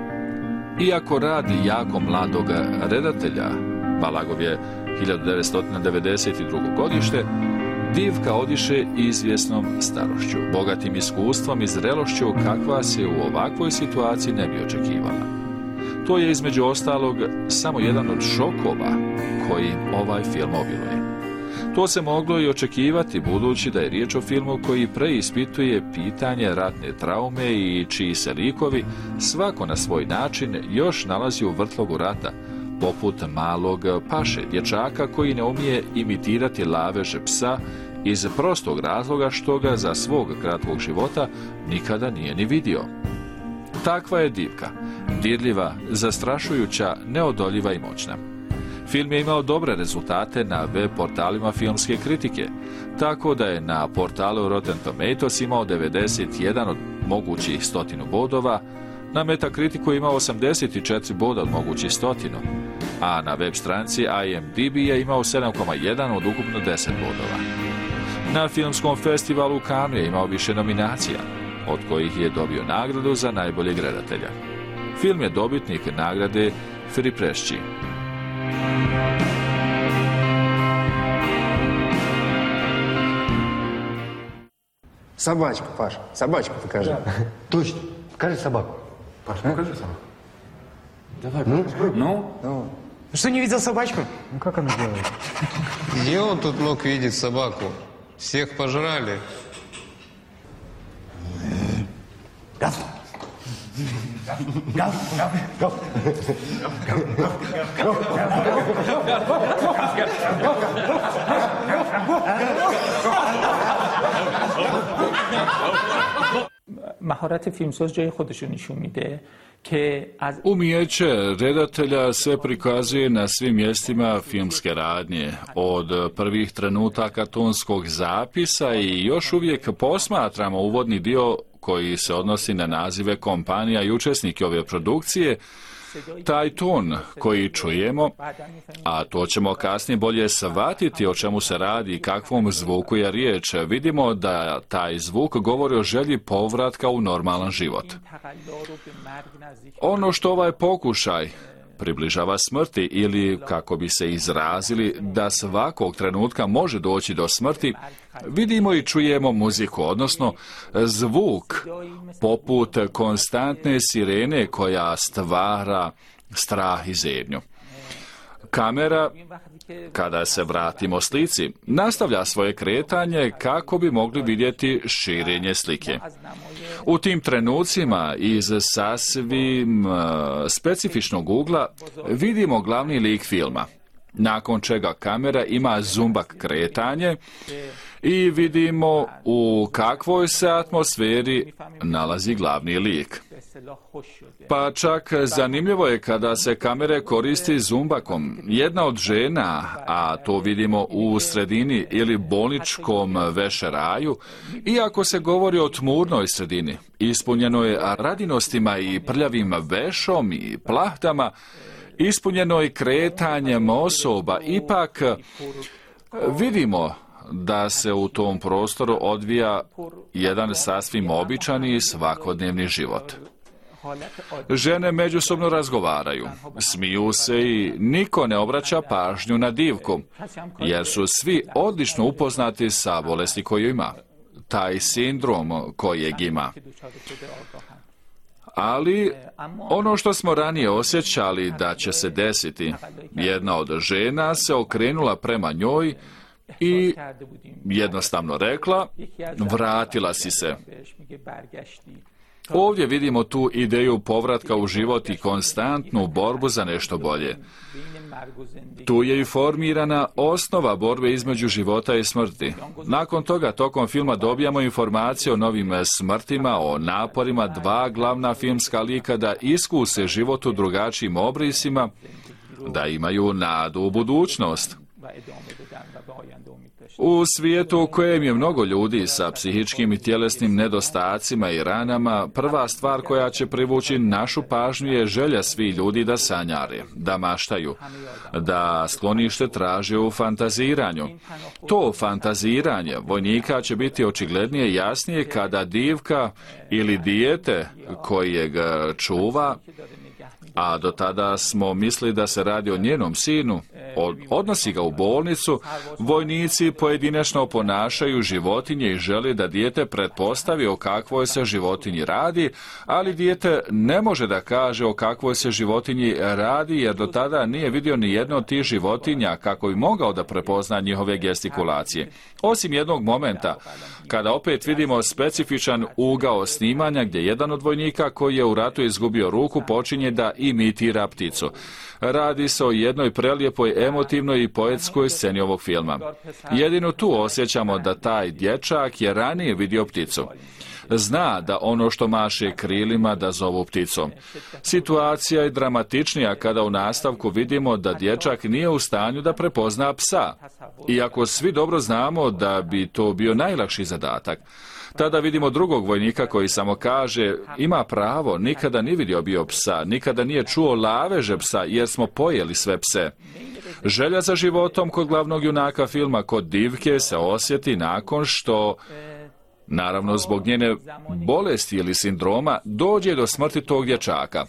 Iako radi jako mladog redatelja, Balagov je hiljadu devetsto devedeset drugo. godište, divka odiše izvjesnom starošću, bogatim iskustvom i zrelošću kakva se u ovakvoj situaciji ne bi očekivala. To je između ostalog samo jedan od šokova koji ovaj film obiluje. To se moglo i očekivati, budući da je riječ o filmu koji preispituje pitanje ratne traume i čiji se likovi, svako na svoj način, još nalazi u vrtlogu rata, poput malog paše, dječaka koji ne umije imitirati lavež psa iz prostog razloga što ga za svog kratkog života nikada nije ni vidio. Takva je divka, dirljiva, zastrašujuća, neodoljiva i moćna. Film je imao dobre rezultate na web portalima filmske kritike, tako da je na portalu Rotten Tomatoes imao devedeset jedan od mogućih stotinu bodova, na Metakritiku imao osamdeset četiri boda od mogućih stotinu, a na web stranici I M D B je imao sedam zarez jedan od ukupno deset bodova. Na filmskom festivalu u Cannesu je imao više nominacija, od kojih je dobio nagradu za najboljeg redatelja. Film je dobitnik nagrade Friprešći. Собачку, Паш, собачку покажи. Да. Точно, покажи собаку. Паш, покажи собаку. Давай, ну, ну? Ну. Что, не видел собачку? Ну, как она делает? Где он тут мог видеть собаку? Всех пожрали. مهارت فیلمساز جای خودش رو نشون میده که از Umijeće redatelja se prikazuje na svim mjestima filmske radnje, od prvih trenutaka tonskog zapisa i još uvijek posmatramo uvodni dio koji se odnosi na nazive kompanija i učesnike ove produkcije. Taj ton koji čujemo, a to ćemo kasnije bolje shvatiti o čemu se radi i kakvom zvuku je riječ, vidimo da taj zvuk govori o želji povratka u normalan život. Ono što ovaj pokušaj približava smrti ili, kako bi se izrazili, da svakog trenutka može doći do smrti, vidimo i čujemo muziku, odnosno zvuk poput konstantne sirene koja stvara strah i zebnju. Kamera, kada se vratimo slici, nastavlja svoje kretanje kako bi mogli vidjeti širenje slike. U tim trenucima iz sasvim uh, specifičnog ugla vidimo glavni lik filma, nakon čega kamera ima zumbak kretanje i vidimo u kakvoj se atmosferi nalazi glavni lik. Pa čak zanimljivo je kada se kamere koristi zumbakom. Jedna od žena, a to vidimo u sredini ili bolničkom vešeraju, iako se govori o tmurnoj sredini, ispunjenoj radinostima i prljavim vešom i plahtama, ispunjenoj kretanjem osoba, ipak vidimo da se u tom prostoru odvija jedan sasvim običan i svakodnevni život. Žene međusobno razgovaraju, smiju se i niko ne obraća pažnju na divku, jer su svi odlično upoznati sa bolesti koju ima, taj sindrom kojeg ima. Ali ono što smo ranije osjećali da će se desiti, jedna od žena se okrenula prema njoj i jednostavno rekla, vratila si se. Ovdje vidimo tu ideju povratka u život i konstantnu borbu za nešto bolje. Tu je i formirana osnova borbe između života i smrti. Nakon toga, tokom filma dobijamo informacije o novim smrtima, o naporima dva glavna filmska lika da iskuse život u drugačijim obrisima, da imaju nadu u budućnost. U svijetu u kojem je mnogo ljudi sa psihičkim i tjelesnim nedostacima i ranama, prva stvar koja će privući našu pažnju je želja svih ljudi da sanjare, da maštaju, da sklonište traže u fantaziranju. To fantaziranje vojnika će biti očiglednije i jasnije kada divka ili dijete kojeg čuva, a do tada smo mislili da se radi o njenom sinu, odnosi ga u bolnicu, vojnici pojedinačno ponašaju životinje i žele da dijete pretpostavi o kakvoj se životinji radi, ali dijete ne može da kaže o kakvoj se životinji radi, jer do tada nije vidio ni jedno od tih životinja kako bi mogao da prepozna njihove gestikulacije. Osim jednog momenta, kada opet vidimo specifičan ugao snimanja gdje jedan od vojnika koji je u ratu izgubio ruku počinje da imitira pticu. Radi se o jednoj prelijepoj, emotivnoj i poetskoj sceni ovog filma. Jedino tu osjećamo da taj dječak je ranije vidio pticu. Zna da ono što maše krilima da zovu pticom. Situacija je dramatičnija kada u nastavku vidimo da dječak nije u stanju da prepozna psa. Iako svi dobro znamo da bi to bio najlakši zadatak. Tada vidimo drugog vojnika koji samo kaže, ima pravo, nikada nije vidio bio psa, nikada nije čuo laveže psa jer smo pojeli sve pse. Želja za životom kod glavnog junaka filma, kod divke, se osjeti nakon što, naravno zbog njene bolesti ili sindroma, dođe do smrti tog dječaka.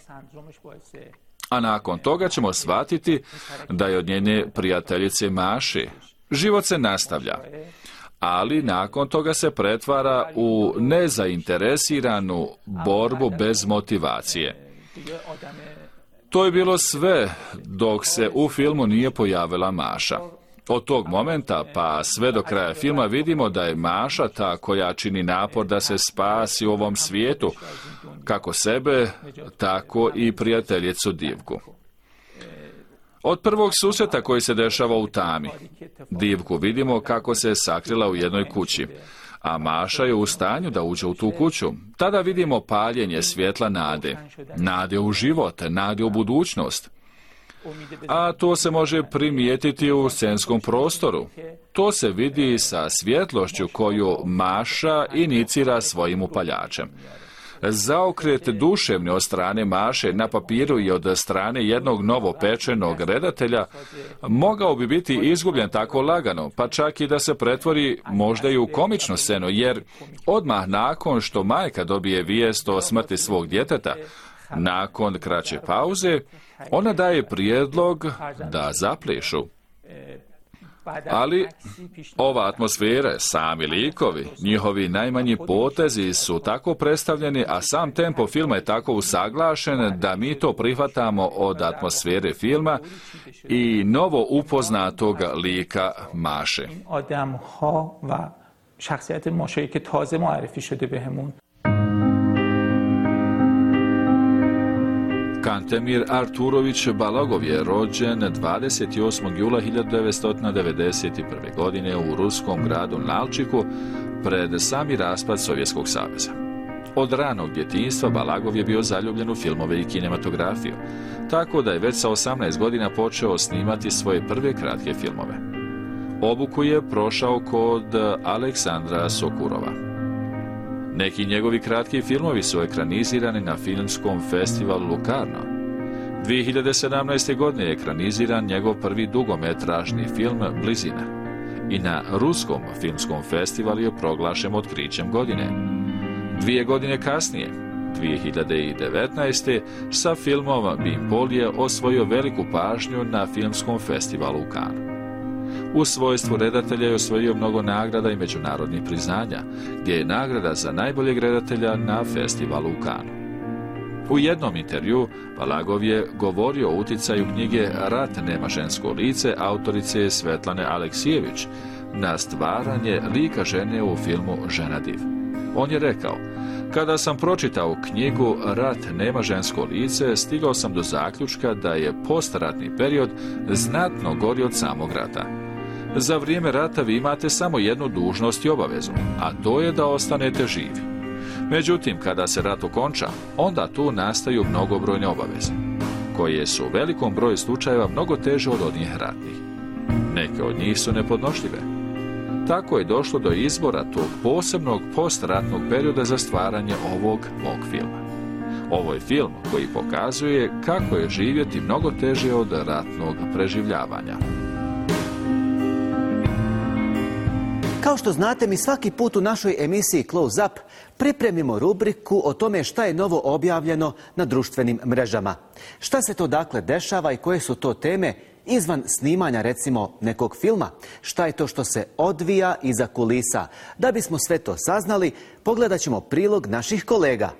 A nakon toga ćemo shvatiti da je od njene prijateljice Maše. Život se nastavlja, ali nakon toga se pretvara u nezainteresiranu borbu bez motivacije. To je bilo sve dok se u filmu nije pojavila Maša. Od tog momenta pa sve do kraja filma vidimo da je Maša ta koja čini napor da se spasi u ovom svijetu, kako sebe, tako i prijateljicu Divku. Od prvog susreta koji se dešava u tami, Divku vidimo kako se sakrila u jednoj kući, a Maša je u stanju da uđe u tu kuću. Tada vidimo paljenje svjetla nade, nade u život, nade u budućnost. A to se može primijetiti u scenskom prostoru. To se vidi sa svjetlošću koju Maša inicira svojim upaljačem. Zaokret duševni od strane Maše na papiru i od strane jednog novopečenog redatelja mogao bi biti izgubljen tako lagano, pa čak i da se pretvori možda i u komičnu scenu, jer odmah nakon što majka dobije vijest o smrti svog djeteta, nakon kraće pauze, ona daje prijedlog da zaplešu. Ali ova atmosfera, sami likovi, njihovi najmanji potezi su tako predstavljeni, a sam tempo filma je tako usaglašen da mi to prihvatamo od atmosfere filma i novo upoznatog lika Maše. Kantemir Arturović Balagov je rođen dvadeset osmog jula hiljadu devetsto devedeset prve. godine u ruskom gradu Nalčiku pred sami raspad Sovjetskog saveza. Od ranog djetinjstva Balagov je bio zaljubljen u filmove i kinematografiju, tako da je već sa osamnaest godina počeo snimati svoje prve kratke filmove. Obuku je prošao kod Aleksandra Sokurova. Neki njegovi kratki filmovi su ekranizirani na filmskom festivalu Locarno. dvije hiljade sedamnaeste. godine je ekraniziran njegov prvi dugometražni film Blizina i na ruskom filmskom festivalu je proglašen otkrićem godine. Dvije godine kasnije, dvije hiljade devetnaeste. sa filmom Bimpol je osvojio veliku pažnju na filmskom festivalu u Cannesu. U svojstvu redatelja je osvojio mnogo nagrada i međunarodnih priznanja, gdje je nagrada za najboljeg redatelja na festivalu u Cannesu. U jednom intervju Balagov je govorio o uticaju knjige Rat nema žensko lice autorice Svetlane Aleksijević na stvaranje lika žene u filmu Žena div. On je rekao: "Kada sam pročitao knjigu Rat nema žensko lice, stigao sam do zaključka da je postratni period znatno gori od samog rata. Za vrijeme rata vi imate samo jednu dužnost i obavezu, a to je da ostanete živi. Međutim, kada se rat okonča, onda tu nastaju mnogobrojne obaveze, koje su u velikom broju slučajeva mnogo teže od onih ratnih. Neke od njih su nepodnošljive. Tako je došlo do izbora tog posebnog postratnog perioda za stvaranje ovog mog filma. Ovo je film koji pokazuje kako je živjeti mnogo teže od ratnog preživljavanja." Kao što znate, mi svaki put u našoj emisiji Close Up pripremimo rubriku o tome šta je novo objavljeno na društvenim mrežama. Šta se to dakle dešava i koje su to teme izvan snimanja recimo nekog filma? Šta je to što se odvija iza kulisa? Da bismo sve to saznali, pogledat ćemo prilog naših kolega.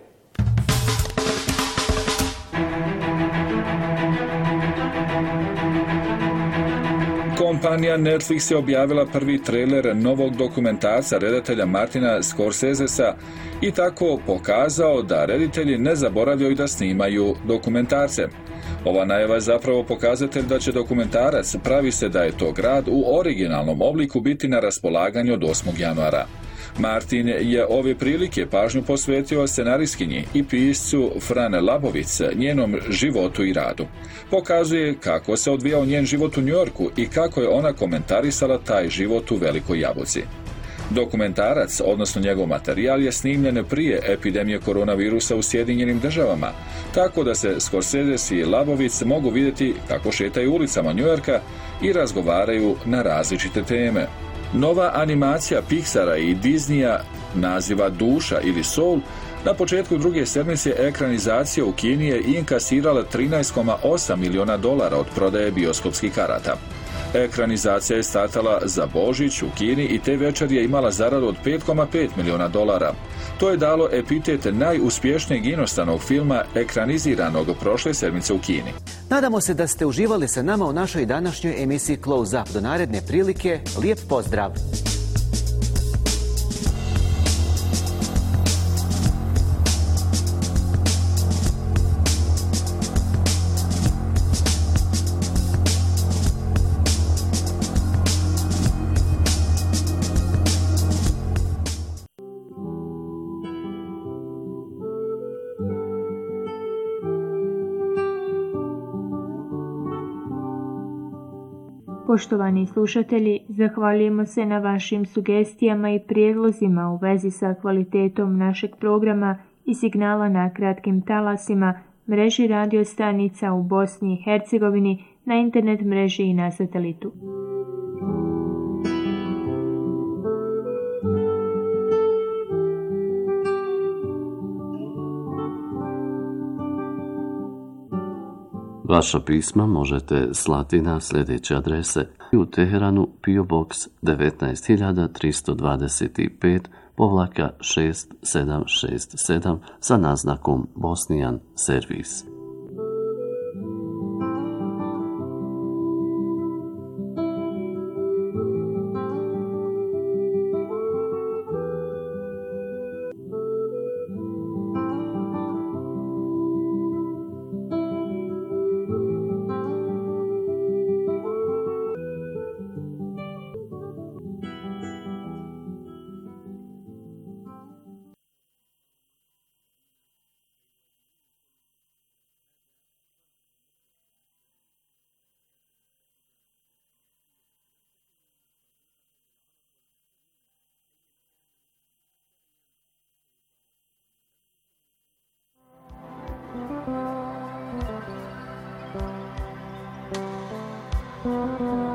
Kompanija Netflix je objavila prvi trailer novog dokumentarca redatelja Martina Scorsesesa i tako pokazao da reditelji ne zaboravljaju da snimaju dokumentarce. Ova najava je zapravo pokazatelj da će dokumentarac, pravi se da je to grad, u originalnom obliku biti na raspolaganju od osmog januara. Martin je ove prilike pažnju posvetio scenarijskinji i piscu Fran Labovic, njenom životu i radu. Pokazuje kako se odvijao njen život u Njujorku i kako je ona komentarisala taj život u Velikoj Jabuci. Dokumentarac, odnosno njegov materijal, je snimljen prije epidemije koronavirusa u Sjedinjenim državama, tako da se Scorsese i Labovic mogu vidjeti kako šetaju ulicama Njujorka i razgovaraju na različite teme. Nova animacija Pixara i Disneya naziva Duša ili Soul na početku druge sedmice ekranizacije u Kini je inkasirala trinaest zarez osam miliona dolara od prodaje bioskopskih karata. Ekranizacija je startala za Božić u Kini i te večer je imala zaradu od pet zarez pet miliona dolara. To je dalo epitet najuspješnijeg inostranog filma ekraniziranog prošle sedmice u Kini. Nadamo se da ste uživali sa nama u našoj današnjoj emisiji Close Up. Do naredne prilike, lijep pozdrav! Poštovani slušatelji, zahvaljujemo se na vašim sugestijama i prijedlozima u vezi sa kvalitetom našeg programa i signala na kratkim talasima, mreži radio stanica u Bosni i Hercegovini, na internet mreži i na satelitu. Vaša pisma možete slati na sljedeće adrese: u Teheranu P O Box devetnaest hiljada tristo dvadeset pet povlaka šest sedam šest sedam sa naznakom Bosnian Servis. Thank you.